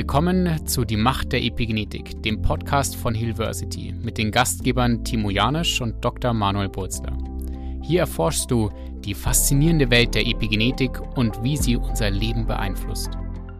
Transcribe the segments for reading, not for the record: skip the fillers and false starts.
Willkommen zu Die Macht der Epigenetik, dem Podcast von Healversity mit den Gastgebern Timo Janisch und Dr. Manuel Burzler. Hier erforschst du die faszinierende Welt der Epigenetik und wie sie unser Leben beeinflusst.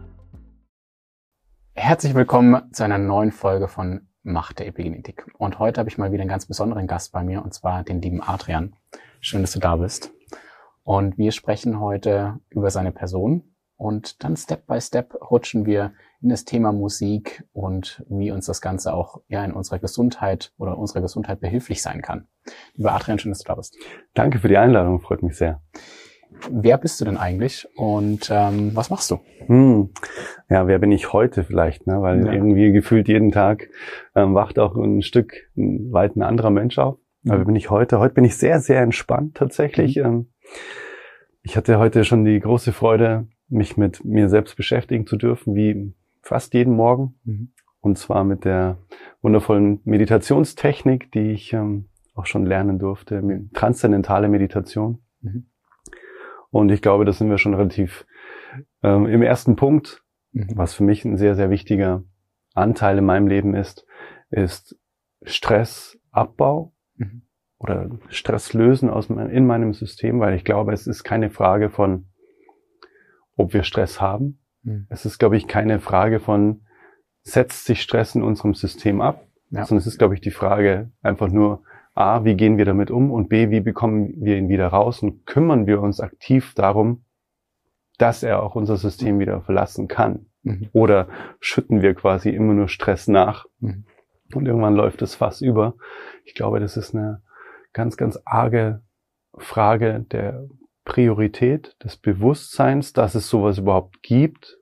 Herzlich willkommen zu einer neuen Folge von Macht der Epigenetik. Und heute habe ich mal wieder einen ganz besonderen Gast bei mir, und zwar den lieben Adrian. Schön, dass du da bist. Und wir sprechen heute über seine Person. Und dann Step by Step rutschen wir in das Thema Musik und wie uns das Ganze auch in unserer Gesundheit behilflich sein kann. Lieber Adrian, schön, dass du da bist. Danke für die Einladung, freut mich sehr. Wer bist du denn eigentlich und was machst du? Ja, wer bin ich heute vielleicht, ne? Weil irgendwie gefühlt jeden Tag wacht auch ein Stück weit ein anderer Mensch auf. Aber wer bin ich heute? Heute bin ich sehr, sehr entspannt tatsächlich. Ich hatte heute schon die große Freude, mich mit mir selbst beschäftigen zu dürfen, wie fast jeden Morgen. Und zwar mit der wundervollen Meditationstechnik, die ich auch schon lernen durfte, transzendentale Meditation. Und ich glaube, da sind wir schon relativ im ersten Punkt, was für mich ein sehr, sehr wichtiger Anteil in meinem Leben ist Stressabbau oder Stress lösen in meinem System, weil ich glaube, es ist keine Frage von, ob wir Stress haben. Es ist, glaube ich, keine Frage von, setzt sich Stress in unserem System ab, sondern es ist, glaube ich, die Frage einfach nur, A, wie gehen wir damit um, und B, wie bekommen wir ihn wieder raus, und kümmern wir uns aktiv darum, dass er auch unser System wieder verlassen kann. Oder schütten wir quasi immer nur Stress nach und irgendwann läuft das Fass über. Ich glaube, das ist eine ganz, ganz arge Frage der Priorität, des Bewusstseins, dass es sowas überhaupt gibt.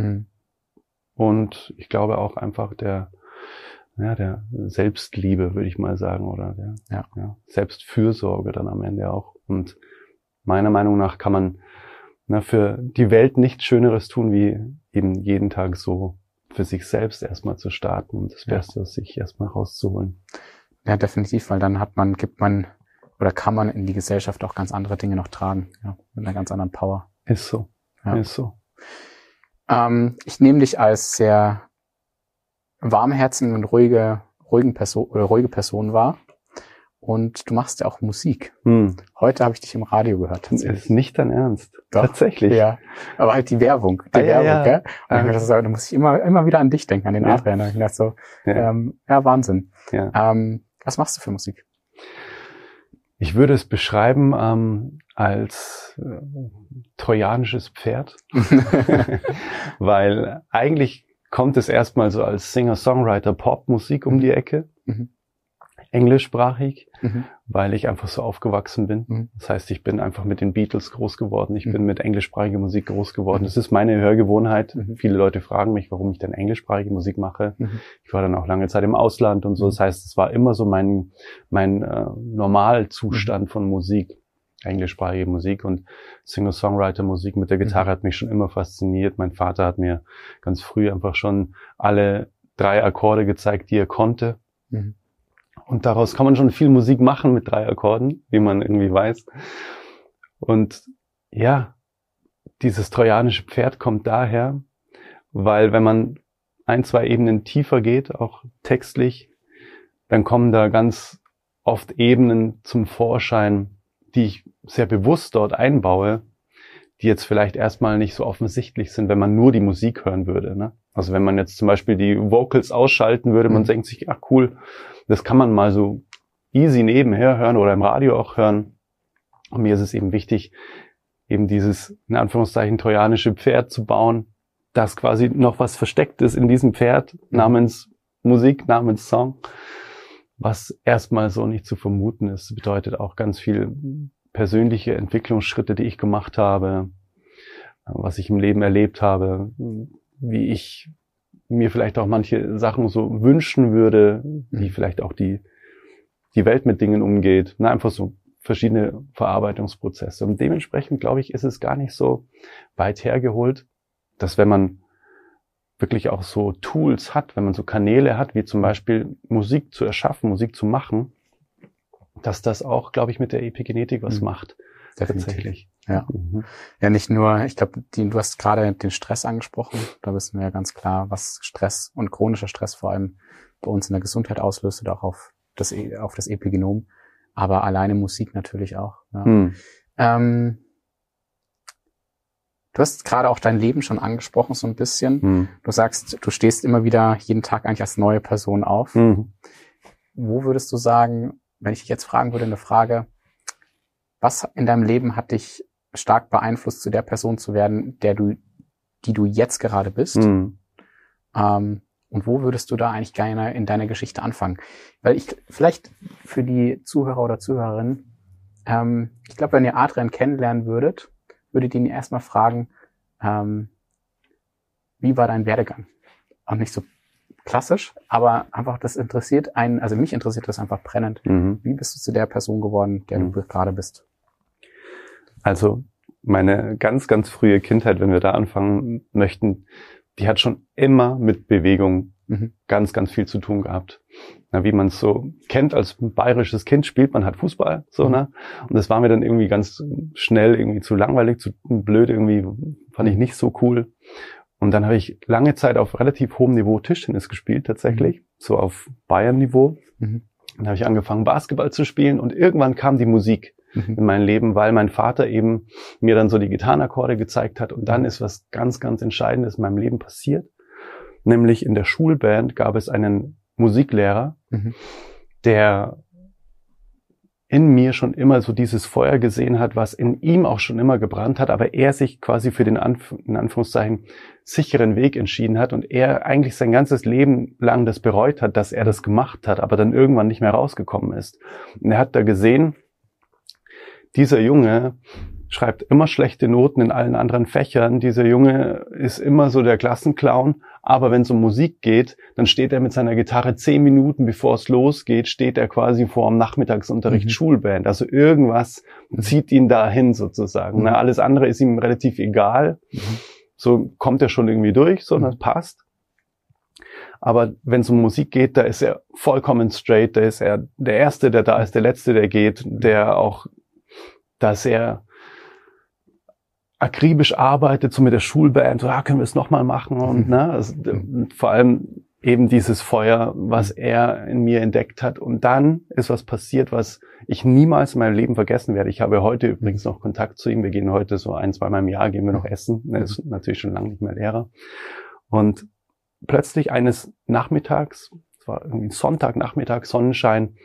Und ich glaube auch einfach der Selbstliebe, würde ich mal sagen, oder der Selbstfürsorge dann am Ende auch. Und meiner Meinung nach kann man für die Welt nichts Schöneres tun, wie eben jeden Tag so für sich selbst erstmal zu starten und das Beste aus sich erstmal rauszuholen. Ja, definitiv, weil dann kann man in die Gesellschaft auch ganz andere Dinge noch tragen, mit einer ganz anderen Power. Ist so, ist so. Ich nehme dich als sehr warmherzigen und ruhige Person wahr. Und du machst ja auch Musik. Heute habe ich dich im Radio gehört. Das ist nicht dein Ernst. Doch, tatsächlich. Ja, aber halt die Werbung. Gell? Und da muss ich immer wieder an dich denken, an den Adrian. Da ich dachte so, Wahnsinn. Ja. Was machst du für Musik? Ich würde es beschreiben als trojanisches Pferd, weil eigentlich kommt es erstmal so als Singer-Songwriter-Pop-Musik um die Ecke, englischsprachig, weil ich einfach so aufgewachsen bin. Das heißt, ich bin einfach mit den Beatles groß geworden, ich bin mit englischsprachiger Musik groß geworden. Das ist meine Hörgewohnheit. Viele Leute fragen mich, warum ich denn englischsprachige Musik mache. Ich war dann auch lange Zeit im Ausland und so. Das heißt, es war immer so mein Normalzustand von Musik, englischsprachige Musik, und Singer-Songwriter-Musik mit der Gitarre hat mich schon immer fasziniert. Mein Vater hat mir ganz früh einfach schon alle 3 Akkorde gezeigt, die er konnte. Und daraus kann man schon viel Musik machen mit 3 Akkorden, wie man irgendwie weiß. Und ja, dieses trojanische Pferd kommt daher, weil wenn man 1, 2 Ebenen tiefer geht, auch textlich, dann kommen da ganz oft Ebenen zum Vorschein, die ich sehr bewusst dort einbaue, die jetzt vielleicht erstmal nicht so offensichtlich sind, wenn man nur die Musik hören würde, ne? Also wenn man jetzt zum Beispiel die Vocals ausschalten würde, man denkt sich, ach cool, das kann man mal so easy nebenher hören oder im Radio auch hören. Und mir ist es eben wichtig, eben dieses, in Anführungszeichen, trojanische Pferd zu bauen, dass quasi noch was versteckt ist in diesem Pferd namens Musik, namens Song, was erstmal so nicht zu vermuten ist. Das bedeutet auch ganz viel persönliche Entwicklungsschritte, die ich gemacht habe, was ich im Leben erlebt habe, wie ich mir vielleicht auch manche Sachen so wünschen würde, wie vielleicht auch die Welt mit Dingen umgeht. Einfach so verschiedene Verarbeitungsprozesse. Und dementsprechend, glaube ich, ist es gar nicht so weit hergeholt, dass wenn man wirklich auch so Tools hat, wenn man so Kanäle hat, wie zum Beispiel Musik zu erschaffen, Musik zu machen, dass das auch, glaube ich, mit der Epigenetik was macht. definitiv. Tatsächlich. Ja. Ja, nicht nur, ich glaube, du hast gerade den Stress angesprochen. Da wissen wir ja ganz klar, was Stress und chronischer Stress vor allem bei uns in der Gesundheit auslöst oder auch auf das Epigenom. Aber alleine Musik natürlich auch. Ja. Du hast gerade auch dein Leben schon angesprochen, so ein bisschen. Du sagst, du stehst immer wieder jeden Tag eigentlich als neue Person auf. Wo würdest du sagen, wenn ich dich jetzt fragen würde, eine Frage, was in deinem Leben hat dich stark beeinflusst, zu der Person zu werden, die du jetzt gerade bist? Und wo würdest du da eigentlich gerne in deiner Geschichte anfangen? Weil vielleicht für die Zuhörer oder Zuhörerinnen, ich glaube, wenn ihr Adrian kennenlernen würdet ihr ihn erstmal fragen, wie war dein Werdegang? Auch nicht so klassisch, aber einfach das interessiert einen, also mich interessiert das einfach brennend. Wie bist du zu der Person geworden, der du gerade bist? Also meine ganz, ganz frühe Kindheit, wenn wir da anfangen möchten, die hat schon immer mit Bewegung ganz, ganz viel zu tun gehabt. Na, wie man es so kennt, als bayerisches Kind spielt man halt Fußball, so, ne? Und das war mir dann irgendwie ganz schnell irgendwie zu langweilig, zu blöd, irgendwie fand ich nicht so cool. Und dann habe ich lange Zeit auf relativ hohem Niveau Tischtennis gespielt, tatsächlich, so auf Bayern-Niveau. Dann habe ich angefangen, Basketball zu spielen und irgendwann kam die Musik in mein Leben, weil mein Vater eben mir dann so die Gitarrenakkorde gezeigt hat. Und dann ist was ganz, ganz Entscheidendes in meinem Leben passiert. Nämlich in der Schulband gab es einen Musiklehrer, der in mir schon immer so dieses Feuer gesehen hat, was in ihm auch schon immer gebrannt hat, aber er sich quasi für den, in Anführungszeichen, sicheren Weg entschieden hat und er eigentlich sein ganzes Leben lang das bereut hat, dass er das gemacht hat, aber dann irgendwann nicht mehr rausgekommen ist. Und er hat da gesehen, dieser Junge schreibt immer schlechte Noten in allen anderen Fächern. Dieser Junge ist immer so der Klassenclown. Aber wenn es um Musik geht, dann steht er mit seiner Gitarre 10 Minuten, bevor es losgeht, steht er quasi vor dem Nachmittagsunterricht Schulband. Also irgendwas zieht ihn dahin sozusagen. Na, alles andere ist ihm relativ egal. So kommt er schon irgendwie durch, so, das passt. Aber wenn es um Musik geht, da ist er vollkommen straight. Da ist er der Erste, der da ist, der Letzte, der geht, der auch da sehr akribisch arbeitet, so mit der Schulband, so, können wir es nochmal machen und ne, also, vor allem eben dieses Feuer, was er in mir entdeckt hat. Und dann ist was passiert, was ich niemals in meinem Leben vergessen werde. Ich habe heute übrigens noch Kontakt zu ihm. Wir gehen heute so 1-2 Mal im Jahr, gehen wir noch essen. Er ist natürlich schon lange nicht mehr Lehrer. Und plötzlich eines Nachmittags, es war irgendwie Sonntagnachmittag, Sonnenschein,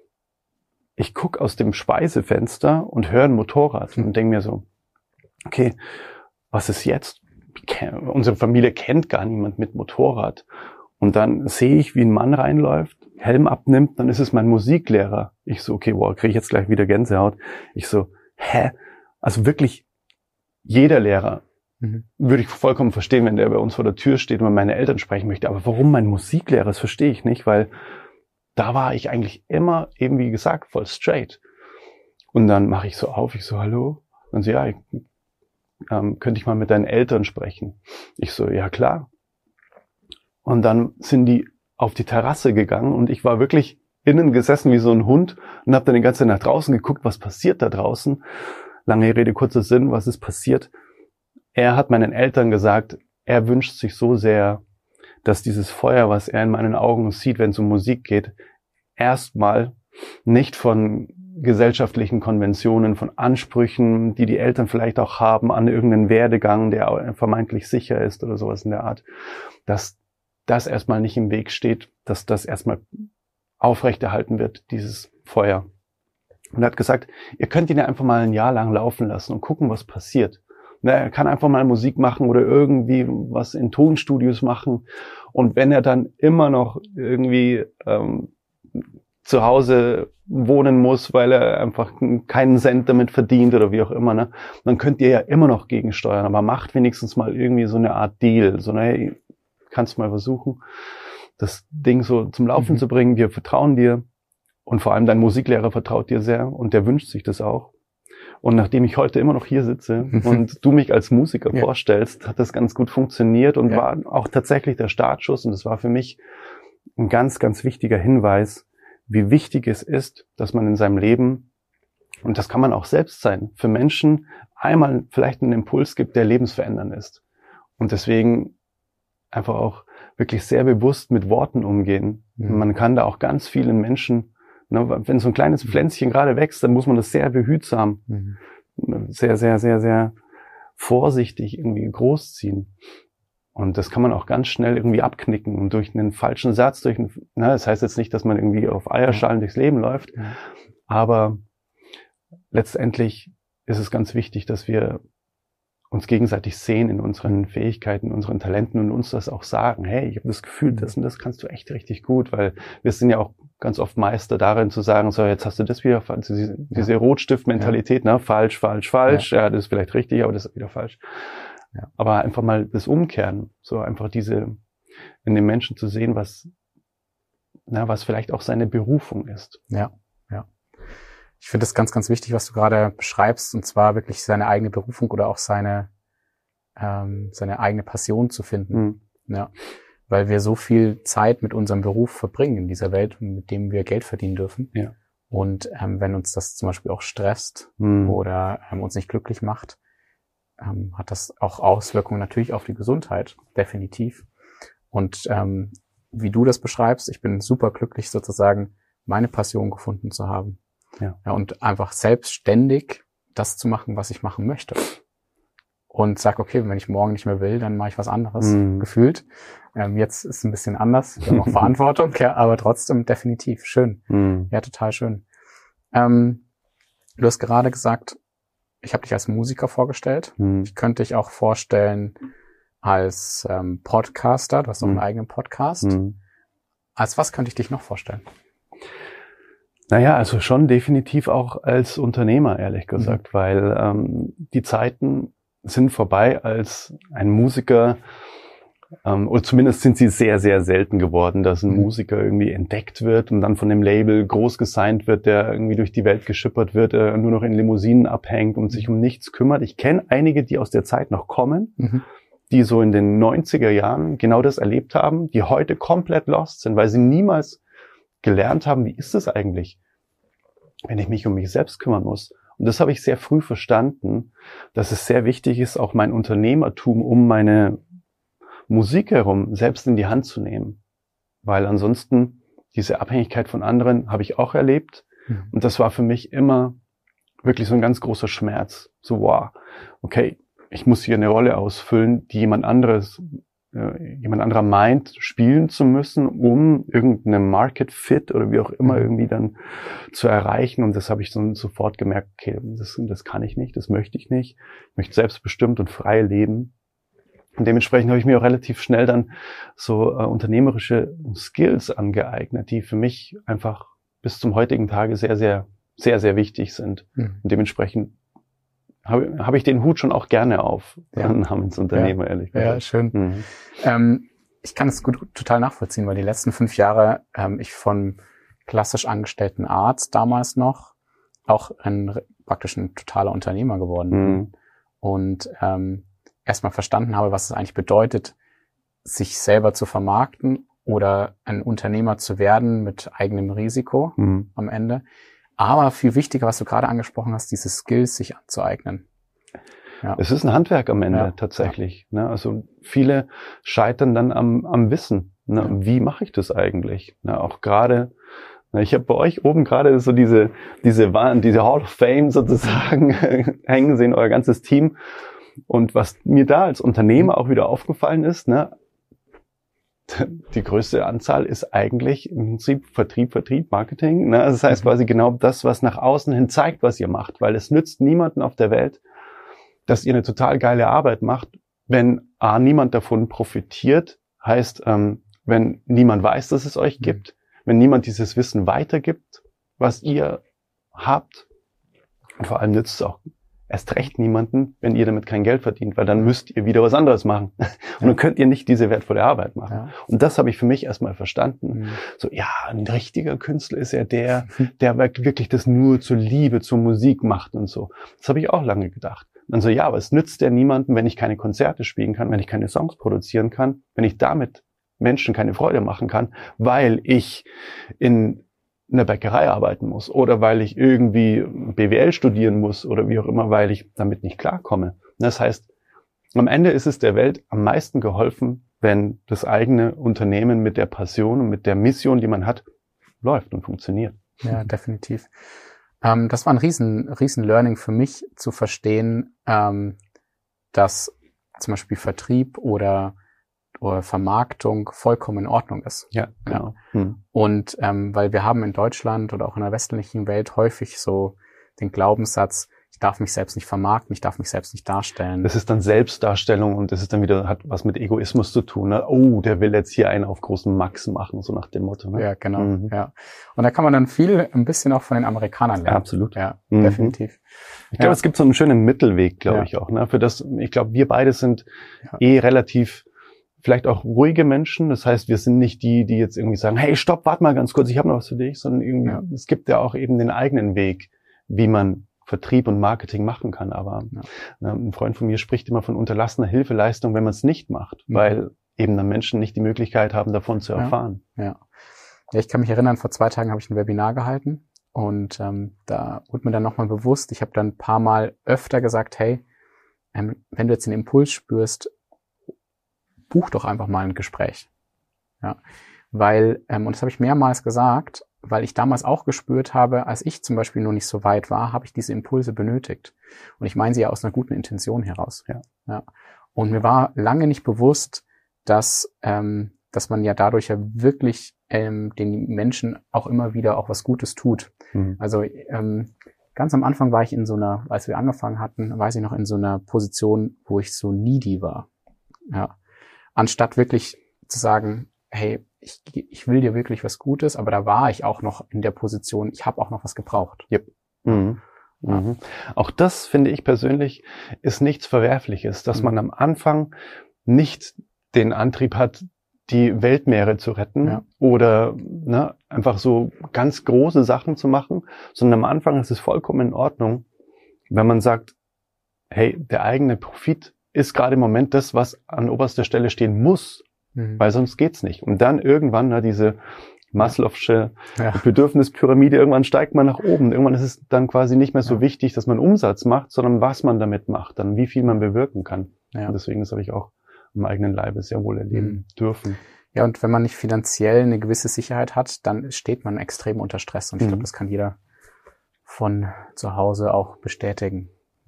ich gucke aus dem Speisefenster und höre ein Motorrad und denke mir so, okay, was ist jetzt? Unsere Familie kennt gar niemand mit Motorrad. Und dann sehe ich, wie ein Mann reinläuft, Helm abnimmt, dann ist es mein Musiklehrer. Ich so, okay, wow, kriege ich jetzt gleich wieder Gänsehaut. Ich so, also wirklich jeder Lehrer würde ich vollkommen verstehen, wenn der bei uns vor der Tür steht und mit meinen Eltern sprechen möchte. Aber warum mein Musiklehrer, das verstehe ich nicht, weil da war ich eigentlich immer, eben wie gesagt, voll straight. Und dann mache ich so auf, ich so, hallo? Und so, ja, könnte ich mal mit deinen Eltern sprechen? Ich so, ja klar. Und dann sind die auf die Terrasse gegangen und ich war wirklich innen gesessen wie so ein Hund und habe dann die ganze Zeit nach draußen geguckt, was passiert da draußen. Lange Rede, kurzer Sinn, was ist passiert? Er hat meinen Eltern gesagt, er wünscht sich so sehr, dass dieses Feuer, was er in meinen Augen sieht, wenn es um Musik geht, erstmal nicht von gesellschaftlichen Konventionen, von Ansprüchen, die die Eltern vielleicht auch haben an irgendeinen Werdegang, der vermeintlich sicher ist oder sowas in der Art, dass das erstmal nicht im Weg steht, dass das erstmal aufrechterhalten wird, dieses Feuer. Und er hat gesagt, ihr könnt ihn ja einfach mal ein Jahr lang laufen lassen und gucken, was passiert. Er kann einfach mal Musik machen oder irgendwie was in Tonstudios machen. Und wenn er dann immer noch irgendwie zu Hause wohnen muss, weil er einfach keinen Cent damit verdient oder wie auch immer, ne, dann könnt ihr ja immer noch gegensteuern. Aber macht wenigstens mal irgendwie so eine Art Deal. So, hey, kannst mal versuchen, das Ding so zum Laufen zu bringen. Wir vertrauen dir. Und vor allem dein Musiklehrer vertraut dir sehr und der wünscht sich das auch. Und nachdem ich heute immer noch hier sitze und du mich als Musiker vorstellst, hat das ganz gut funktioniert und war auch tatsächlich der Startschuss. Und das war für mich ein ganz, ganz wichtiger Hinweis, wie wichtig es ist, dass man in seinem Leben Und das kann man auch selbst sein. Für Menschen einmal vielleicht einen Impuls gibt, der lebensverändernd ist. Und deswegen einfach auch wirklich sehr bewusst mit Worten umgehen. Mhm. Man kann da auch ganz vielen Menschen, ne, wenn so ein kleines Pflänzchen gerade wächst, dann muss man das sehr behutsam, sehr, sehr, sehr, sehr vorsichtig irgendwie großziehen. Und das kann man auch ganz schnell irgendwie abknicken und durch einen falschen Satz, das heißt jetzt nicht, dass man irgendwie auf Eierschalen durchs Leben läuft, aber letztendlich ist es ganz wichtig, dass wir uns gegenseitig sehen in unseren Fähigkeiten, unseren Talenten und uns das auch sagen. Hey, ich habe das Gefühl, das und das kannst du echt richtig gut, weil wir sind ja auch ganz oft Meister darin zu sagen, so jetzt hast du das wieder, diese Rotstift-Mentalität, ne, falsch, ja, das ist vielleicht richtig, aber das ist wieder falsch. Ja. Aber einfach mal das Umkehren, so einfach in den Menschen zu sehen, was vielleicht auch seine Berufung ist. Ja. Ich finde es ganz, ganz wichtig, was du gerade beschreibst, und zwar wirklich seine eigene Berufung oder auch seine eigene Passion zu finden. Ja, weil wir so viel Zeit mit unserem Beruf verbringen in dieser Welt, mit dem wir Geld verdienen dürfen. Ja. Und wenn uns das zum Beispiel auch stresst oder uns nicht glücklich macht, hat das auch Auswirkungen natürlich auf die Gesundheit, definitiv. Und wie du das beschreibst, ich bin super glücklich, sozusagen meine Passion gefunden zu haben. Ja, und einfach selbstständig das zu machen, was ich machen möchte. Und sag, okay, wenn ich morgen nicht mehr will, dann mache ich was anderes, gefühlt. Jetzt ist es ein bisschen anders, wir haben auch Verantwortung, ja, aber trotzdem definitiv schön. Ja, total schön. Du hast gerade gesagt, ich habe dich als Musiker vorgestellt. Ich könnte dich auch vorstellen als Podcaster. Du hast auch einen eigenen Podcast. Als was könnte ich dich noch vorstellen? Naja, also schon definitiv auch als Unternehmer, ehrlich gesagt, weil die Zeiten sind vorbei, als ein Musiker, oder zumindest sind sie sehr, sehr selten geworden, dass ein Musiker irgendwie entdeckt wird und dann von dem Label groß gesigned wird, der irgendwie durch die Welt geschippert wird, nur noch in Limousinen abhängt und sich um nichts kümmert. Ich kenne einige, die aus der Zeit noch kommen, die so in den 90er Jahren genau das erlebt haben, die heute komplett lost sind, weil sie niemals gelernt haben, wie ist es eigentlich, wenn ich mich um mich selbst kümmern muss. Und das habe ich sehr früh verstanden, dass es sehr wichtig ist, auch mein Unternehmertum um meine Musik herum selbst in die Hand zu nehmen. Weil ansonsten diese Abhängigkeit von anderen habe ich auch erlebt. Und das war für mich immer wirklich so ein ganz großer Schmerz. So, wow, okay, ich muss hier eine Rolle ausfüllen, die jemand anderer meint, spielen zu müssen, um irgendeinen Market Fit oder wie auch immer irgendwie dann zu erreichen. Und das habe ich dann sofort gemerkt, okay, das kann ich nicht, das möchte ich nicht. Ich möchte selbstbestimmt und frei leben. Und dementsprechend habe ich mir auch relativ schnell dann so unternehmerische Skills angeeignet, die für mich einfach bis zum heutigen Tage sehr, sehr, sehr, sehr wichtig sind. Und dementsprechend habe ich den Hut schon auch gerne auf, namens Unternehmer, ehrlich gesagt. Ja, schön. Ich kann es gut total nachvollziehen, weil die letzten 5 Jahre ich von klassisch angestellten Arzt damals noch auch praktisch ein totaler Unternehmer geworden bin. Und erstmal verstanden habe, was es eigentlich bedeutet, sich selber zu vermarkten oder ein Unternehmer zu werden mit eigenem Risiko am Ende. Aber viel wichtiger, was du gerade angesprochen hast, diese Skills sich anzueignen. Ja. Es ist ein Handwerk am Ende tatsächlich. Ne? Also viele scheitern dann am Wissen. Ne? Wie mache ich das eigentlich? Ne? Auch gerade, ich habe bei euch oben gerade so diese Hall of Fame sozusagen hängen sehen, euer ganzes Team. Und was mir da als Unternehmer auch wieder aufgefallen ist, ne, die größte Anzahl ist eigentlich im Prinzip Vertrieb, Marketing. Ne? Das heißt quasi genau das, was nach außen hin zeigt, was ihr macht. Weil es nützt niemanden auf der Welt, dass ihr eine total geile Arbeit macht, wenn niemand davon profitiert. Heißt, wenn niemand weiß, dass es euch gibt, wenn niemand dieses Wissen weitergibt, was ihr habt. Und vor allem nützt es auch erst recht niemanden, wenn ihr damit kein Geld verdient, weil dann müsst ihr wieder was anderes machen. Und dann könnt ihr nicht diese wertvolle Arbeit machen. Ja. Und das habe ich für mich erstmal verstanden. So, ja, ein richtiger Künstler ist ja der wirklich das nur zur Liebe, zur Musik macht und so. Das habe ich auch lange gedacht. Und dann so, ja, aber es nützt ja niemandem, wenn ich keine Konzerte spielen kann, wenn ich keine Songs produzieren kann, wenn ich damit Menschen keine Freude machen kann, weil ich in in der Bäckerei arbeiten muss oder weil ich irgendwie BWL studieren muss oder wie auch immer, weil ich damit nicht klarkomme. Das heißt, am Ende ist es der Welt am meisten geholfen, wenn das eigene Unternehmen mit der Passion und mit der Mission, die man hat, läuft und funktioniert. Ja, definitiv. Das war ein riesen Learning für mich, zu verstehen, dass zum Beispiel Vertrieb oder Vermarktung vollkommen in Ordnung ist. Ja, genau. Ja. Und weil wir haben in Deutschland oder auch in der westlichen Welt häufig so den Glaubenssatz, ich darf mich selbst nicht vermarkten, ich darf mich selbst nicht darstellen. Das ist dann Selbstdarstellung und das ist dann wieder, hat was mit Egoismus zu tun. Ne? Oh, der will jetzt hier einen auf großen Max machen, so nach dem Motto. Ne? Ja, genau. Ja. Und da kann man dann ein bisschen auch von den Amerikanern lernen. Absolut. Ja, definitiv. Ich glaube, es gibt so einen schönen Mittelweg, glaube ich auch. Ne? Für das, ich glaube, wir beide sind relativ vielleicht auch ruhige Menschen. Das heißt, wir sind nicht die jetzt irgendwie sagen, hey, stopp, warte mal ganz kurz, ich habe noch was für dich, sondern irgendwie, es gibt ja auch eben den eigenen Weg, wie man Vertrieb und Marketing machen kann. Aber ein Freund von mir spricht immer von unterlassener Hilfeleistung, wenn man es nicht macht, weil eben dann Menschen nicht die Möglichkeit haben, davon zu erfahren. Ja, ich kann mich erinnern, vor 2 Tagen habe ich ein Webinar gehalten und da wurde mir dann nochmal bewusst, ich habe dann ein paar Mal öfter gesagt, hey, wenn du jetzt den Impuls spürst, buch doch einfach mal ein Gespräch. Ja, weil, und das habe ich mehrmals gesagt, weil ich damals auch gespürt habe, als ich zum Beispiel noch nicht so weit war, habe ich diese Impulse benötigt. Und ich meine sie ja aus einer guten Intention heraus. Ja. Und mir war lange nicht bewusst, dass man ja dadurch ja wirklich den Menschen auch immer wieder auch was Gutes tut. Also ganz am Anfang war ich in so einer, als wir angefangen hatten, weiß ich noch, in so einer Position, wo ich so needy war. Ja. Anstatt wirklich zu sagen, hey, ich will dir wirklich was Gutes, aber da war ich auch noch in der Position, ich habe auch noch was gebraucht. Yep. Auch das, finde ich persönlich, ist nichts Verwerfliches, dass man am Anfang nicht den Antrieb hat, die Weltmeere zu retten oder einfach so ganz große Sachen zu machen, sondern am Anfang ist es vollkommen in Ordnung, wenn man sagt, hey, der eigene Profit ist gerade im Moment das, was an oberster Stelle stehen muss, weil sonst geht's nicht. Und dann irgendwann diese Maslow'sche Bedürfnispyramide, irgendwann steigt man nach oben. Irgendwann ist es dann quasi nicht mehr so wichtig, dass man Umsatz macht, sondern was man damit macht, dann wie viel man bewirken kann. Ja. Und deswegen, das habe ich auch im eigenen Leibe sehr wohl erleben dürfen. Ja, und wenn man nicht finanziell eine gewisse Sicherheit hat, dann steht man extrem unter Stress. Und ich glaube, das kann jeder von zu Hause auch bestätigen.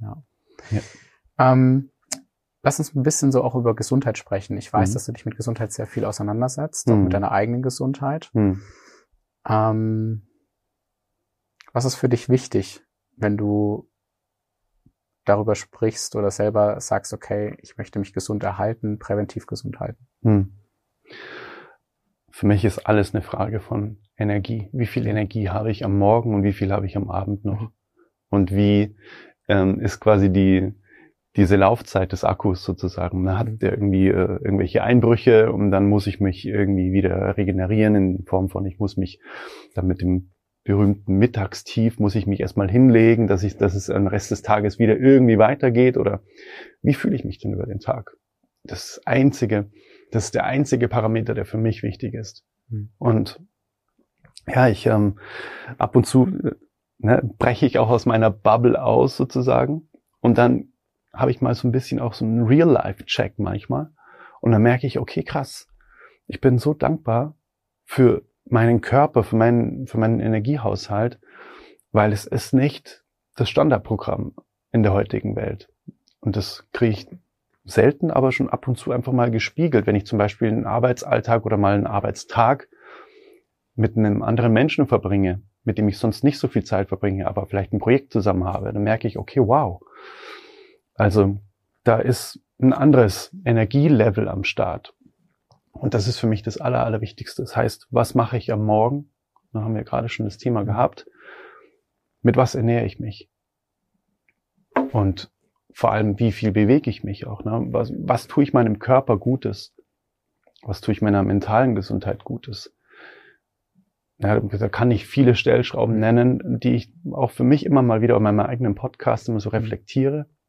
Lass uns ein bisschen so auch über Gesundheit sprechen. Ich weiß, dass du dich mit Gesundheit sehr viel auseinandersetzt, auch mit deiner eigenen Gesundheit. Was ist für dich wichtig, wenn du darüber sprichst oder selber sagst, okay, ich möchte mich gesund erhalten, präventiv gesund halten? Für mich ist alles eine Frage von Energie. Wie viel Energie habe ich am Morgen und wie viel habe ich am Abend noch? Und wie ist quasi diese Laufzeit des Akkus sozusagen. Da hat der irgendwie irgendwelche Einbrüche und dann muss ich mich irgendwie wieder regenerieren in Form von, ich muss mich dann mit dem berühmten Mittagstief, muss ich mich erstmal hinlegen, dass es am Rest des Tages wieder irgendwie weitergeht oder wie fühle ich mich denn über den Tag? Das ist der einzige Parameter, der für mich wichtig ist. Und ja, ich ab und zu breche ich auch aus meiner Bubble aus sozusagen und dann habe ich mal so ein bisschen auch so einen Real-Life-Check manchmal. Und dann merke ich, okay, krass, ich bin so dankbar für meinen Körper, für meinen Energiehaushalt, weil es ist nicht das Standardprogramm in der heutigen Welt. Und das kriege ich selten, aber schon ab und zu einfach mal gespiegelt, wenn ich zum Beispiel einen Arbeitsalltag oder mal einen Arbeitstag mit einem anderen Menschen verbringe, mit dem ich sonst nicht so viel Zeit verbringe, aber vielleicht ein Projekt zusammen habe, dann merke ich, okay, wow. Also da ist ein anderes Energielevel am Start. Und das ist für mich das Allerwichtigste. Das heißt, was mache ich am Morgen? Da haben wir gerade schon das Thema gehabt. Mit was ernähre ich mich? Und vor allem, wie viel bewege ich mich auch? Ne? Was tue ich meinem Körper Gutes? Was tue ich meiner mentalen Gesundheit Gutes? Ja, da kann ich viele Stellschrauben nennen, die ich auch für mich immer mal wieder in meinem eigenen Podcast immer so reflektiere.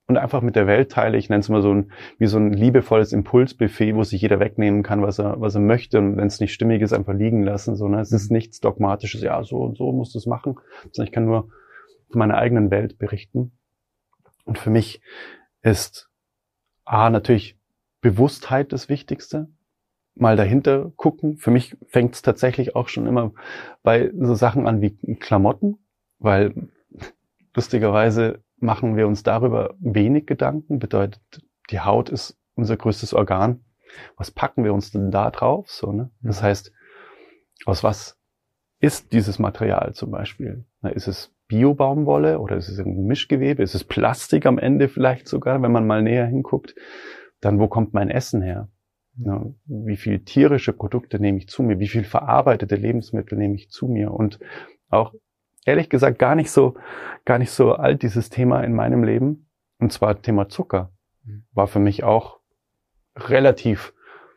und einfach mit der Welt teile. Ich nenne es mal wie so ein liebevolles Impulsbuffet, wo sich jeder wegnehmen kann, was er möchte. Und wenn es nicht stimmig ist, einfach liegen lassen. So, ne? Es ist nichts Dogmatisches, ja, so und so musst du es machen. Sondern ich kann nur von meiner eigenen Welt berichten. Und für mich ist natürlich Bewusstheit das Wichtigste. Mal dahinter gucken. Für mich fängt es tatsächlich auch schon immer bei so Sachen an wie Klamotten, weil lustigerweise machen wir uns darüber wenig Gedanken. Bedeutet, die Haut ist unser größtes Organ. Was packen wir uns denn da drauf? So, ne? Das heißt, aus was ist dieses Material zum Beispiel? Na, ist es Bio-Baumwolle oder ist es ein Mischgewebe? Ist es Plastik am Ende vielleicht sogar, wenn man mal näher hinguckt? Dann, wo kommt mein Essen her? Ja, wie viel tierische Produkte nehme ich zu mir? Wie viel verarbeitete Lebensmittel nehme ich zu mir? Und auch, ehrlich gesagt, gar nicht so alt, dieses Thema in meinem Leben. Und zwar Thema Zucker. War für mich auch relativ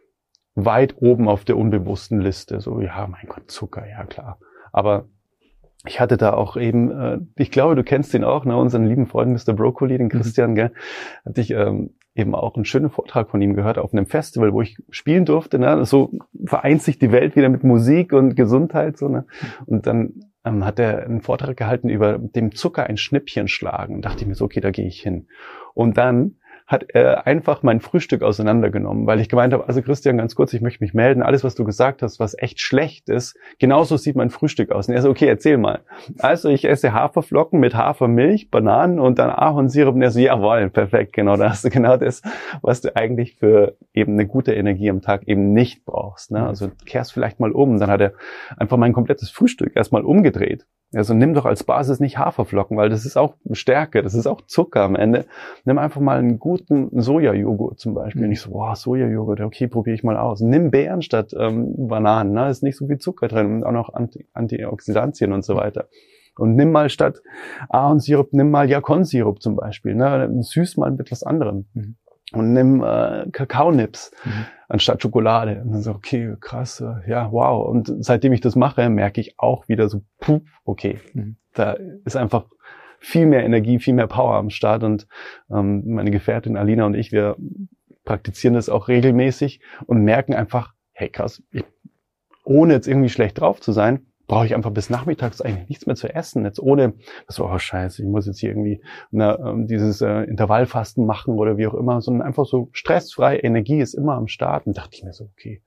weit oben auf der unbewussten Liste. So, ja, mein Gott, Zucker, ja klar. Aber ich hatte da auch eben, ich glaube, du kennst ihn auch, ne, unseren lieben Freund Mr. Broccoli, den Christian, gell, hatte ich eben auch einen schönen Vortrag von ihm gehört auf einem Festival, wo ich spielen durfte. Ne, so vereint sich die Welt wieder mit Musik und Gesundheit. So, ne, und dann hat er einen Vortrag gehalten über dem Zucker ein Schnippchen schlagen. Und dachte ich mir so, okay, da gehe ich hin. Und dann hat er einfach mein Frühstück auseinandergenommen, weil ich gemeint habe, also Christian, ganz kurz, ich möchte mich melden, alles, was du gesagt hast, was echt schlecht ist, genauso sieht mein Frühstück aus. Und er so, okay, erzähl mal. Also ich esse Haferflocken mit Hafermilch, Bananen und dann Ahornsirup. Und er so, jawohl, perfekt, genau, da hast du genau das, was du eigentlich für eben eine gute Energie am Tag eben nicht brauchst. Ne? Also kehrst vielleicht mal um. Dann hat er einfach mein komplettes Frühstück erstmal umgedreht. Also nimm doch als Basis nicht Haferflocken, weil das ist auch Stärke, das ist auch Zucker am Ende. Nimm einfach mal einen guten Sojajoghurt zum Beispiel. Und ich so, wow, Sojajoghurt, okay, probiere ich mal aus. Nimm Beeren statt Bananen, ne? Ist nicht so viel Zucker drin und auch noch Antioxidantien und so weiter. Und nimm mal statt Ahornsirup, nimm mal Jakonsirup zum Beispiel, ne? Süß mal mit was anderem. Und nimm Kakaonips anstatt Schokolade. Und dann so, okay, krass, ja, wow. Und seitdem ich das mache, merke ich auch wieder so, okay, da ist einfach viel mehr Energie, viel mehr Power am Start. Und meine Gefährtin Alina und ich, wir praktizieren das auch regelmäßig und merken einfach, hey krass, ohne jetzt irgendwie schlecht drauf zu sein, brauche ich einfach bis nachmittags eigentlich nichts mehr zu essen. Jetzt ohne, so, oh scheiße, ich muss jetzt hier irgendwie dieses Intervallfasten machen oder wie auch immer, sondern einfach so stressfrei, Energie ist immer am Start. Und dachte ich mir so, okay,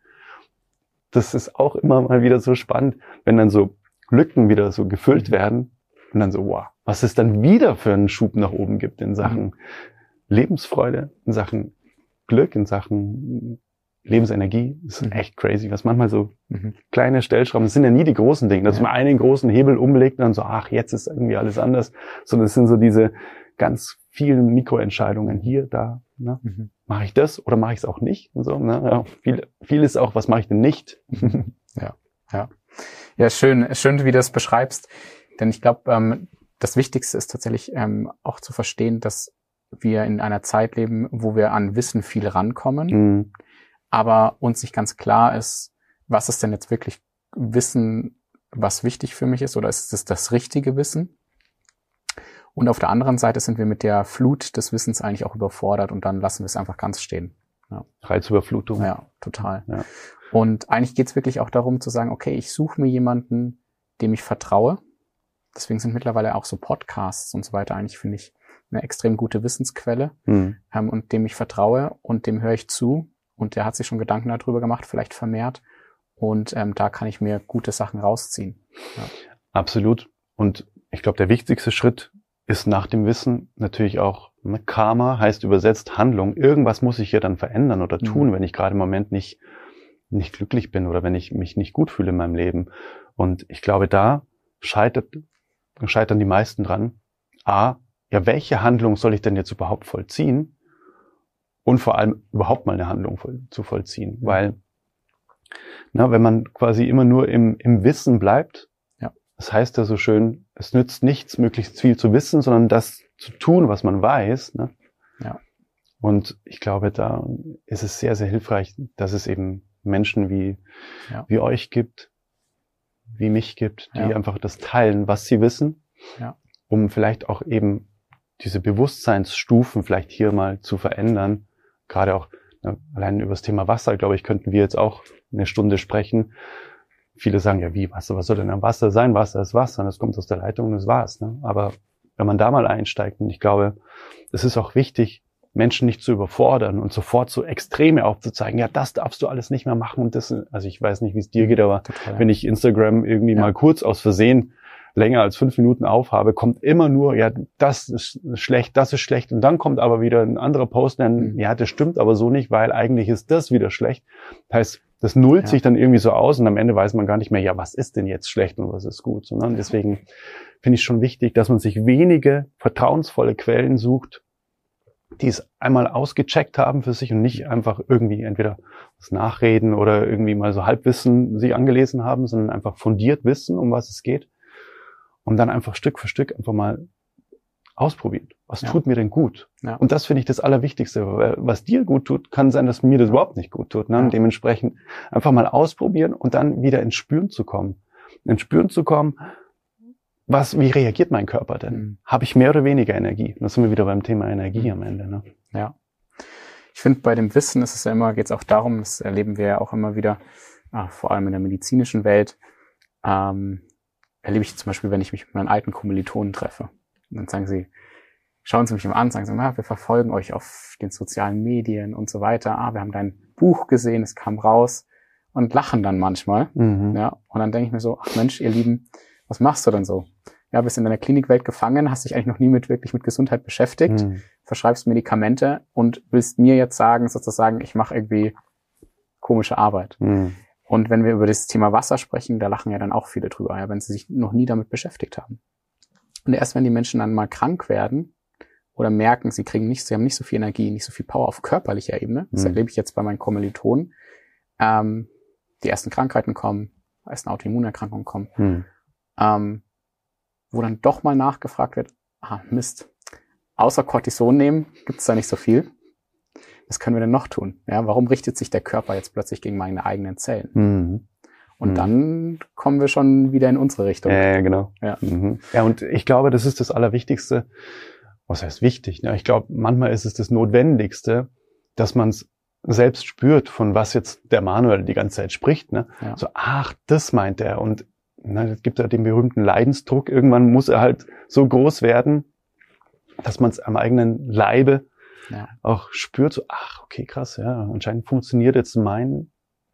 das ist auch immer mal wieder so spannend, wenn dann so Lücken wieder so gefüllt werden und dann so, wow, was es dann wieder für einen Schub nach oben gibt in Sachen Lebensfreude, in Sachen Glück, in Sachen Lebensenergie. Das ist echt crazy, was manchmal so kleine Stellschrauben, das sind ja nie die großen Dinge, dass man einen großen Hebel umlegt und dann so, ach, jetzt ist irgendwie alles anders, sondern es sind so diese ganz vielen Mikroentscheidungen hier, da, ne? Mache ich das oder mache ich es auch nicht? Und so, ne? Ja, viel ist auch, was mache ich denn nicht? Ja, schön, wie du das beschreibst, denn ich glaube, das Wichtigste ist tatsächlich auch zu verstehen, dass wir in einer Zeit leben, wo wir an Wissen viel rankommen, aber uns nicht ganz klar ist, was ist denn jetzt wirklich Wissen, was wichtig für mich ist, oder ist es das richtige Wissen? Und auf der anderen Seite sind wir mit der Flut des Wissens eigentlich auch überfordert und dann lassen wir es einfach ganz stehen. Ja. Reizüberflutung. Ja, total. Ja. Und eigentlich geht es wirklich auch darum zu sagen, okay, ich suche mir jemanden, dem ich vertraue. Deswegen sind mittlerweile auch so Podcasts und so weiter eigentlich, finde ich, eine extrem gute Wissensquelle, und dem ich vertraue und dem höre ich zu. Und der hat sich schon Gedanken darüber gemacht, vielleicht vermehrt. Und da kann ich mir gute Sachen rausziehen. Ja. Absolut. Und ich glaube, der wichtigste Schritt ist nach dem Wissen natürlich auch Karma, heißt übersetzt Handlung. Irgendwas muss ich hier dann verändern oder tun, wenn ich gerade im Moment nicht glücklich bin oder wenn ich mich nicht gut fühle in meinem Leben. Und ich glaube, da scheitern die meisten dran. Welche Handlung soll ich denn jetzt überhaupt vollziehen? Und vor allem überhaupt mal eine Handlung zu vollziehen. Weil, wenn man quasi immer nur im Wissen bleibt, das heißt ja so schön, es nützt nichts, möglichst viel zu wissen, sondern das zu tun, was man weiß. Ne? Ja. Und ich glaube, da ist es sehr, sehr hilfreich, dass es eben Menschen wie euch gibt, wie mich gibt, die einfach das teilen, was sie wissen, um vielleicht auch eben diese Bewusstseinsstufen vielleicht hier mal zu verändern. Gerade auch allein über das Thema Wasser, glaube ich, könnten wir jetzt auch eine Stunde sprechen. Viele sagen, ja, wie Wasser, was soll denn am Wasser sein? Wasser ist Wasser, das kommt aus der Leitung und das war's. Ne? Aber wenn man da mal einsteigt, und ich glaube, es ist auch wichtig, Menschen nicht zu überfordern und sofort so Extreme aufzuzeigen, ja, das darfst du alles nicht mehr machen und das, also ich weiß nicht, wie es dir geht, aber total, wenn ich Instagram irgendwie mal kurz aus Versehen länger als 5 Minuten aufhabe, kommt immer nur, ja, das ist schlecht und dann kommt aber wieder ein anderer Post, dann, ja, das stimmt aber so nicht, weil eigentlich ist das wieder schlecht. Das heißt, das nullt sich dann irgendwie so aus und am Ende weiß man gar nicht mehr, ja, was ist denn jetzt schlecht und was ist gut, sondern deswegen finde ich schon wichtig, dass man sich wenige vertrauensvolle Quellen sucht, die es einmal ausgecheckt haben für sich und nicht einfach irgendwie entweder was nachreden oder irgendwie mal so Halbwissen sich angelesen haben, sondern einfach fundiert wissen, um was es geht. Und dann einfach Stück für Stück einfach mal ausprobieren. Was tut mir denn gut? Ja. Und das finde ich das Allerwichtigste. Weil was dir gut tut, kann sein, dass mir das überhaupt nicht gut tut. Ne? Und dementsprechend einfach mal ausprobieren und dann wieder ins Spüren zu kommen. Ins Spüren zu kommen, wie reagiert mein Körper denn? Habe ich mehr oder weniger Energie? Da sind wir wieder beim Thema Energie am Ende. Ne? Ja. Ich finde, bei dem Wissen ist es ja immer, geht es auch darum, das erleben wir ja auch immer wieder, vor allem in der medizinischen Welt, erlebe ich zum Beispiel, wenn ich mich mit meinen alten Kommilitonen treffe. Und dann sagen sie, schauen sie mich immer an, sagen sie, wir verfolgen euch auf den sozialen Medien und so weiter. Wir haben dein Buch gesehen, es kam raus und lachen dann manchmal. Ja, und dann denke ich mir so, ach Mensch, ihr Lieben, was machst du denn so? Ja, bist in deiner Klinikwelt gefangen, hast dich eigentlich noch nie wirklich mit Gesundheit beschäftigt, verschreibst Medikamente und willst mir jetzt sagen, sozusagen, ich mache irgendwie komische Arbeit. Und wenn wir über das Thema Wasser sprechen, da lachen ja dann auch viele drüber, ja, wenn sie sich noch nie damit beschäftigt haben. Und erst wenn die Menschen dann mal krank werden oder merken, sie haben nicht so viel Energie, nicht so viel Power auf körperlicher Ebene, das erlebe ich jetzt bei meinen Kommilitonen, die ersten Krankheiten kommen, ersten Autoimmunerkrankungen kommen, wo dann doch mal nachgefragt wird, Mist, außer Cortison nehmen, gibt es da nicht so viel. Was können wir denn noch tun? Ja, warum richtet sich der Körper jetzt plötzlich gegen meine eigenen Zellen? Und dann kommen wir schon wieder in unsere Richtung. Ja, genau. Ja. Ja, und ich glaube, das ist das Allerwichtigste. Was heißt wichtig? Ne? Ich glaube, manchmal ist es das Notwendigste, dass man es selbst spürt, von was jetzt der Manuel die ganze Zeit spricht. Ne? Ja. So, das meint er. Und es gibt ja den berühmten Leidensdruck. Irgendwann muss er halt so groß werden, dass man es am eigenen Leibe auch spürt. So, okay, krass, ja. Anscheinend funktioniert jetzt mein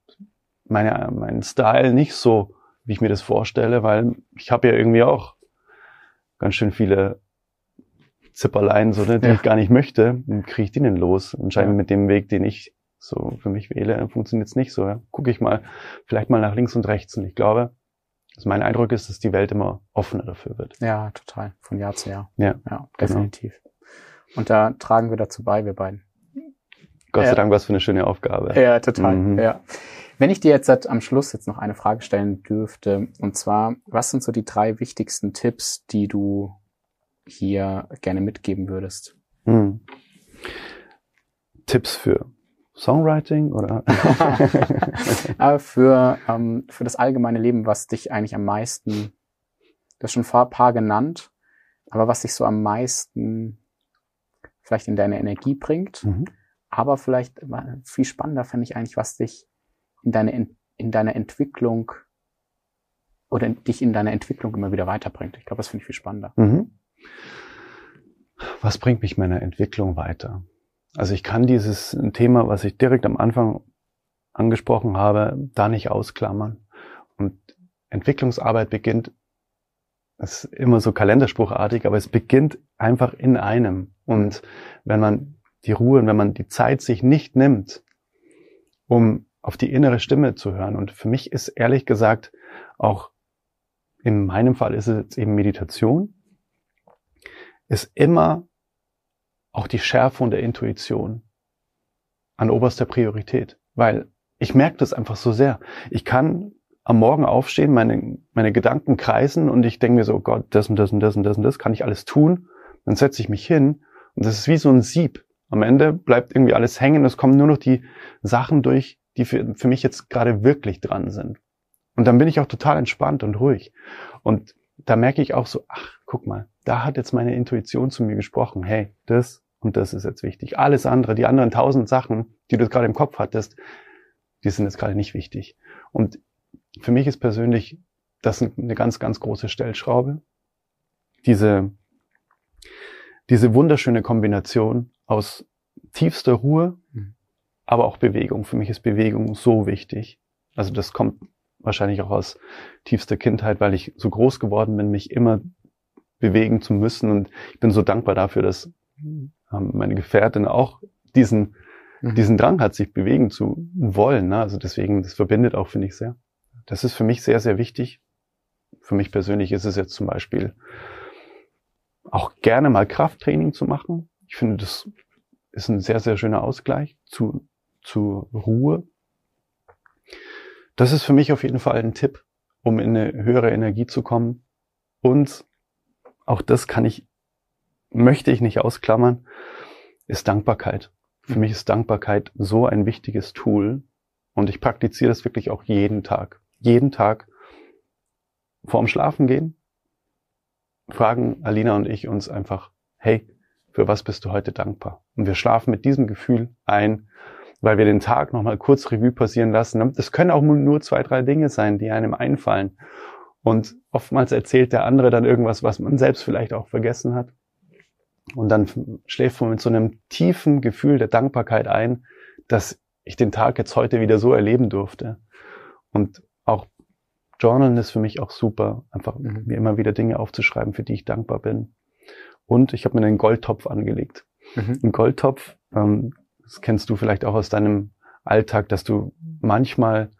Style nicht so, wie ich mir das vorstelle, weil ich habe ja irgendwie auch ganz schön viele Zipperlein, so, ne, die ich gar nicht möchte. Dann kriege ich die denn los. Anscheinend mit dem Weg, den ich so für mich wähle, funktioniert es nicht so. Ja. Gucke ich mal, vielleicht mal nach links und rechts. Und ich glaube, also mein Eindruck ist, dass die Welt immer offener dafür wird. Ja, total. Von Jahr zu Jahr. Ja, definitiv. Genau. Und da tragen wir dazu bei, wir beiden. Gott sei Dank, was für eine schöne Aufgabe. Ja, total. Ja. Wenn ich dir jetzt am Schluss noch eine Frage stellen dürfte, und zwar, was sind so die 3 wichtigsten Tipps, die du hier gerne mitgeben würdest? Tipps für Songwriting oder? für das allgemeine Leben, was dich eigentlich am meisten, du hast schon ein paar genannt, aber was dich so am meisten vielleicht in deine Energie bringt, aber vielleicht viel spannender fände ich eigentlich, was dich in deiner Entwicklung oder dich in deiner Entwicklung immer wieder weiterbringt. Ich glaube, das finde ich viel spannender. Was bringt mich meiner Entwicklung weiter? Also ich kann dieses Thema, was ich direkt am Anfang angesprochen habe, da nicht ausklammern. Und Entwicklungsarbeit beginnt, das ist immer so kalenderspruchartig, aber es beginnt einfach in einem. Und wenn man die Ruhe und wenn man die Zeit sich nicht nimmt, um auf die innere Stimme zu hören. Und für mich ist ehrlich gesagt auch in meinem Fall ist es jetzt eben Meditation, ist immer auch die Schärfung der Intuition an oberster Priorität. Weil ich merke das einfach so sehr. Ich kann am Morgen aufstehen, meine Gedanken kreisen und ich denke mir so, oh Gott, das und das und das und das und das kann ich alles tun. Dann setze ich mich hin und das ist wie so ein Sieb. Am Ende bleibt irgendwie alles hängen. Es kommen nur noch die Sachen durch, die für mich jetzt gerade wirklich dran sind. Und dann bin ich auch total entspannt und ruhig. Und da merke ich auch so, ach, guck mal, da hat jetzt meine Intuition zu mir gesprochen. Hey, das und das ist jetzt wichtig. Alles andere, die anderen 1000 Sachen, die du gerade im Kopf hattest, die sind jetzt gerade nicht wichtig. Und für mich ist persönlich das eine ganz, ganz große Stellschraube. Diese wunderschöne Kombination aus tiefster Ruhe, aber auch Bewegung. Für mich ist Bewegung so wichtig. Also das kommt wahrscheinlich auch aus tiefster Kindheit, weil ich so groß geworden bin, mich immer bewegen zu müssen. Und ich bin so dankbar dafür, dass meine Gefährtin auch diesen Drang hat, sich bewegen zu wollen. Ne? Also deswegen, das verbindet auch, finde ich, sehr. Das ist für mich sehr, sehr wichtig. Für mich persönlich ist es jetzt zum Beispiel auch gerne mal Krafttraining zu machen. Ich finde, das ist ein sehr, sehr schöner Ausgleich zu Ruhe. Das ist für mich auf jeden Fall ein Tipp, um in eine höhere Energie zu kommen. Und auch das möchte ich nicht ausklammern, ist Dankbarkeit. Für mich ist Dankbarkeit so ein wichtiges Tool. Und ich praktiziere das wirklich auch jeden Tag. Jeden Tag vorm Schlafengehen fragen Alina und ich uns einfach, hey, für was bist du heute dankbar? Und wir schlafen mit diesem Gefühl ein, weil wir den Tag nochmal kurz Revue passieren lassen. Das können auch nur 2, 3 Dinge sein, die einem einfallen. Und oftmals erzählt der andere dann irgendwas, was man selbst vielleicht auch vergessen hat. Und dann schläft man mit so einem tiefen Gefühl der Dankbarkeit ein, dass ich den Tag jetzt heute wieder so erleben durfte. Und auch Journalen ist für mich auch super, einfach mir immer wieder Dinge aufzuschreiben, für die ich dankbar bin. Und ich habe mir einen Goldtopf angelegt. Ein Goldtopf, das kennst du vielleicht auch aus deinem Alltag, dass du manchmal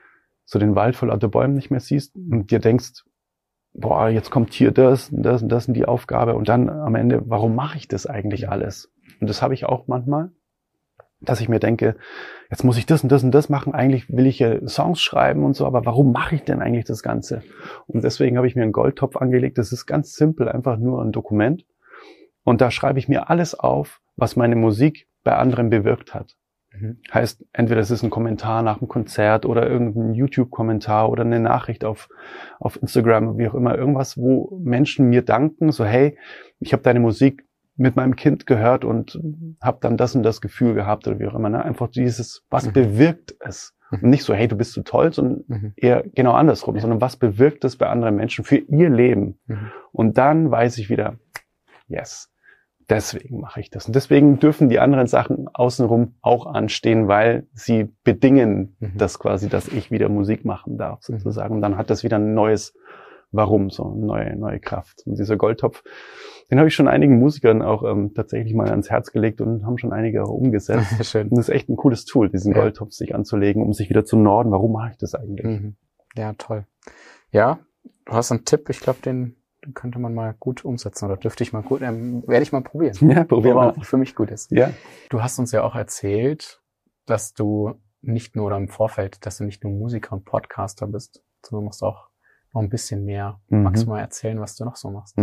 so den Wald vor lauter Bäumen nicht mehr siehst und dir denkst, boah, jetzt kommt hier das und das und das und die Aufgabe und dann am Ende, warum mache ich das eigentlich alles? Und das habe ich auch manchmal, dass ich mir denke, jetzt muss ich das und das und das machen, eigentlich will ich ja Songs schreiben und so, aber warum mache ich denn eigentlich das Ganze? Und deswegen habe ich mir einen Goldtopf angelegt, das ist ganz simpel, einfach nur ein Dokument und da schreibe ich mir alles auf, was meine Musik bei anderen bewirkt hat. Heißt, entweder es ist ein Kommentar nach dem Konzert oder irgendein YouTube-Kommentar oder eine Nachricht auf Instagram, wie auch immer, irgendwas, wo Menschen mir danken, so hey, ich habe deine Musik mit meinem Kind gehört und habe dann das und das Gefühl gehabt oder wie auch immer. Ne? Einfach dieses, was bewirkt es? Und nicht so, hey, du bist so toll, sondern eher genau andersrum, sondern was bewirkt es bei anderen Menschen für ihr Leben? Und dann weiß ich wieder, yes, deswegen mache ich das. Und deswegen dürfen die anderen Sachen außenrum auch anstehen, weil sie bedingen das quasi, dass ich wieder Musik machen darf, sozusagen. Und dann hat das wieder ein neues Warum, so eine neue Kraft. Und dieser Goldtopf, den habe ich schon einigen Musikern auch tatsächlich mal ans Herz gelegt und haben schon einige auch umgesetzt. Schön. Und das ist echt ein cooles Tool, diesen Goldtopf sich anzulegen, um sich wieder zu norden. Warum mache ich das eigentlich? Ja, toll. Ja, du hast einen Tipp, ich glaube, den könnte man mal gut umsetzen oder dürfte ich mal gut, werde ich mal probieren. Ja, probieren wir. Auch für mich gut ist. Ja. Du hast uns ja auch erzählt, dass du nicht nur oder im Vorfeld, dass du nicht nur Musiker und Podcaster bist, sondern du machst auch noch ein bisschen mehr. Magst du mal erzählen, was du noch so machst?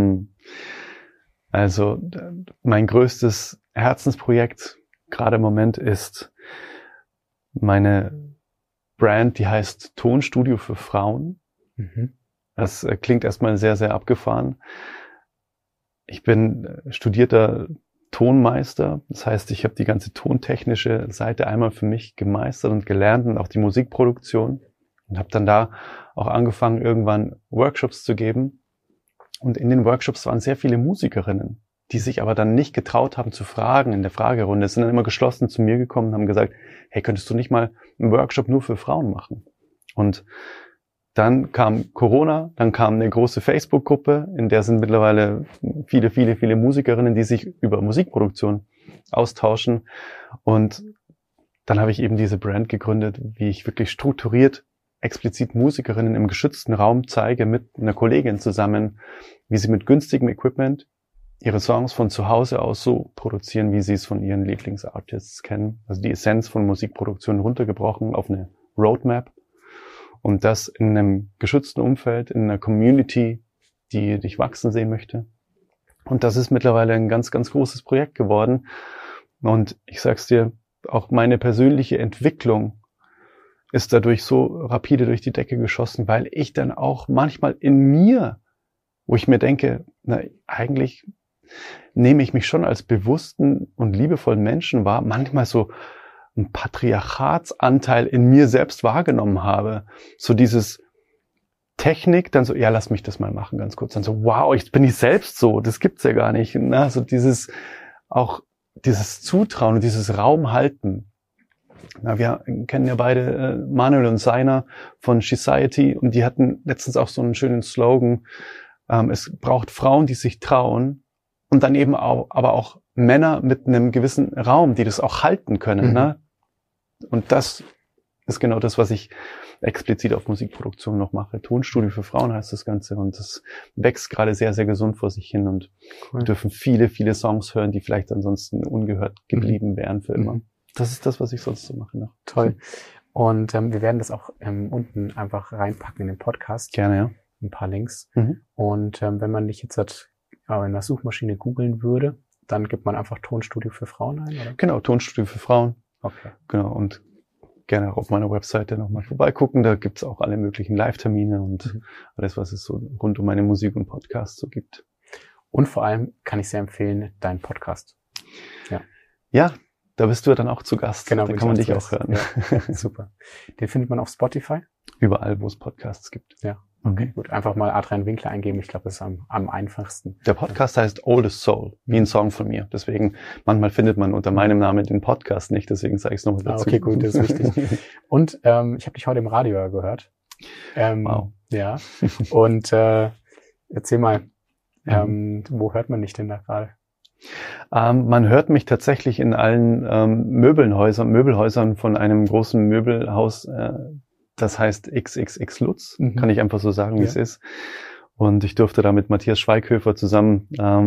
Also mein größtes Herzensprojekt gerade im Moment ist meine Brand, die heißt Tonstudio für Frauen. Das klingt erstmal sehr, sehr abgefahren. Ich bin studierter Tonmeister. Das heißt, ich habe die ganze tontechnische Seite einmal für mich gemeistert und gelernt und auch die Musikproduktion. Und habe dann da auch angefangen, irgendwann Workshops zu geben. Und in den Workshops waren sehr viele Musikerinnen, die sich aber dann nicht getraut haben zu fragen in der Fragerunde. Es sind dann immer geschlossen zu mir gekommen und haben gesagt, hey, könntest du nicht mal einen Workshop nur für Frauen machen? Und dann kam Corona, dann kam eine große Facebook-Gruppe, in der sind mittlerweile viele Musikerinnen, die sich über Musikproduktion austauschen. Und dann habe ich eben diese Brand gegründet, wie ich wirklich strukturiert explizit Musikerinnen im geschützten Raum zeige mit einer Kollegin zusammen, wie sie mit günstigem Equipment ihre Songs von zu Hause aus so produzieren, wie sie es von ihren Lieblingsartists kennen. Also die Essenz von Musikproduktion runtergebrochen auf eine Roadmap. Und das in einem geschützten Umfeld, in einer Community, die dich wachsen sehen möchte. Und das ist mittlerweile ein ganz, ganz großes Projekt geworden. Und ich sag's dir, auch meine persönliche Entwicklung ist dadurch so rapide durch die Decke geschossen, weil ich dann auch manchmal in mir wo ich mir denke, na, eigentlich nehme ich mich schon als bewussten und liebevollen Menschen wahr, manchmal so einen Patriarchatsanteil in mir selbst wahrgenommen habe. So dieses Technik, dann so, ja, lass mich das mal machen, ganz kurz. Dann so, wow, jetzt bin ich selbst so, das gibt's ja gar nicht. Na, so dieses Zutrauen und dieses Raum halten. Na, wir kennen ja beide Manuel und Seiner von Society und die hatten letztens auch so einen schönen Slogan, es braucht Frauen, die sich trauen und dann eben auch, aber auch Männer mit einem gewissen Raum, die das auch halten können. Ne? Und das ist genau das, was ich explizit auf Musikproduktion noch mache. Tonstudio für Frauen heißt das Ganze und das wächst gerade sehr, sehr gesund vor sich hin und wir dürfen viele, viele Songs hören, die vielleicht ansonsten ungehört geblieben wären für immer. Das ist das, was ich sonst so mache noch. Toll. Und wir werden das auch unten einfach reinpacken in den Podcast. Gerne, ja. Ein paar Links. Und wenn man dich jetzt in der Suchmaschine googeln würde, dann gibt man einfach Tonstudio für Frauen ein, oder? Genau, Tonstudio für Frauen. Okay. Genau, und gerne auch auf meiner Webseite nochmal vorbeigucken. Da gibt's auch alle möglichen Live-Termine und alles, was es so rund um meine Musik und Podcast so gibt. Und vor allem kann ich sehr empfehlen, deinen Podcast. Ja, da bist du dann auch zu Gast. Genau, da kann man dich auch hören. Ja, super. Den findet man auf Spotify? Überall, wo es Podcasts gibt. Ja. Okay, gut. Einfach mal Adrian Winkler eingeben. Ich glaube, das ist am einfachsten. Der Podcast heißt Oldest Soul, wie ein Song von mir. Deswegen, manchmal findet man unter meinem Namen den Podcast nicht. Deswegen sage ich es nochmal dazu. Okay, gut, das ist wichtig. Und ich habe dich heute im Radio gehört. Wow. Ja. Und erzähl mal, wo hört man dich denn da gerade? Man hört mich tatsächlich in allen Möbelhäusern von einem großen Möbelhaus, das heißt XXX Lutz, kann ich einfach so sagen, wie es ist. Und ich durfte da mit Matthias Schweighöfer zusammen,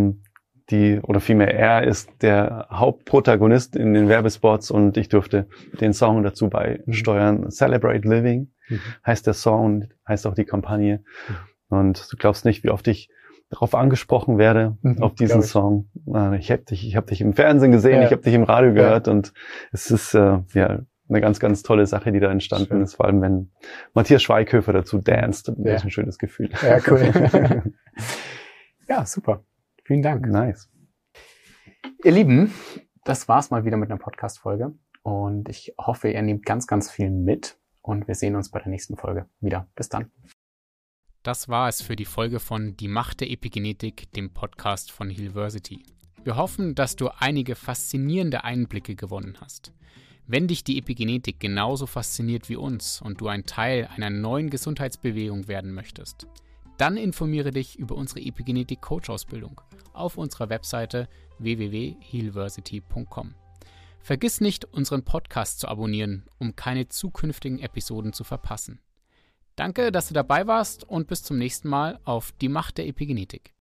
er ist der Hauptprotagonist in den Werbespots und ich durfte den Song dazu beisteuern. Celebrate Living heißt der Song, heißt auch die Kampagne. Und du glaubst nicht, wie oft ich darauf angesprochen werde, auf diesen Song. Ich hab dich im Fernsehen gesehen, ich habe dich im Radio gehört und es ist eine ganz, ganz tolle Sache, die da entstanden ist, vor allem wenn Matthias Schweighöfer dazu danced. Das ist ein schönes Gefühl. Ja, cool. Ja, super. Vielen Dank. Nice. Ihr Lieben, das war's mal wieder mit einer Podcast-Folge und ich hoffe, ihr nehmt ganz, ganz viel mit und wir sehen uns bei der nächsten Folge wieder. Bis dann. Das war es für die Folge von Die Macht der Epigenetik, dem Podcast von Healversity. Wir hoffen, dass du einige faszinierende Einblicke gewonnen hast. Wenn dich die Epigenetik genauso fasziniert wie uns und du ein Teil einer neuen Gesundheitsbewegung werden möchtest, dann informiere dich über unsere Epigenetik-Coach-Ausbildung auf unserer Webseite www.healversity.com. Vergiss nicht, unseren Podcast zu abonnieren, um keine zukünftigen Episoden zu verpassen. Danke, dass du dabei warst und bis zum nächsten Mal auf Die Macht der Epigenetik.